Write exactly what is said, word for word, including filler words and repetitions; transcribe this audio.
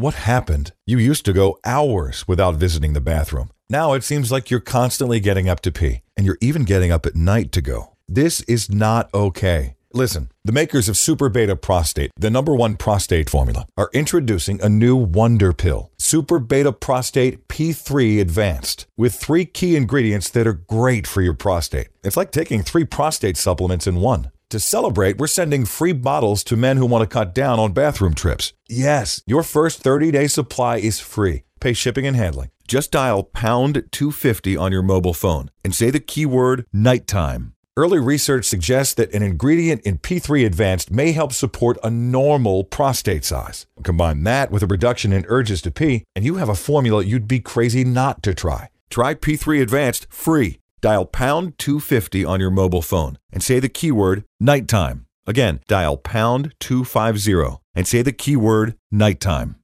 What happened? You used to go hours without visiting the bathroom. Now it seems like you're constantly getting up to pee, and you're even getting up at night to go. This is not okay. Listen, the makers of Super Beta Prostate, the number one prostate formula, are introducing a new wonder pill, Super Beta Prostate P three Advanced, with three key ingredients that are great for your prostate. It's like taking three prostate supplements in one. To celebrate, we're sending free bottles to men who want to cut down on bathroom trips. Yes, your first thirty-day supply is free. Pay shipping and handling. Just dial pound two fifty on your mobile phone and say the keyword nighttime. Early research suggests that an ingredient in P three Advanced may help support a normal prostate size. Combine that with a reduction in urges to pee, and you have a formula you'd be crazy not to try. Try P three Advanced free. Dial pound two fifty on your mobile phone and say the keyword nighttime. Again, dial pound two fifty and say the keyword nighttime.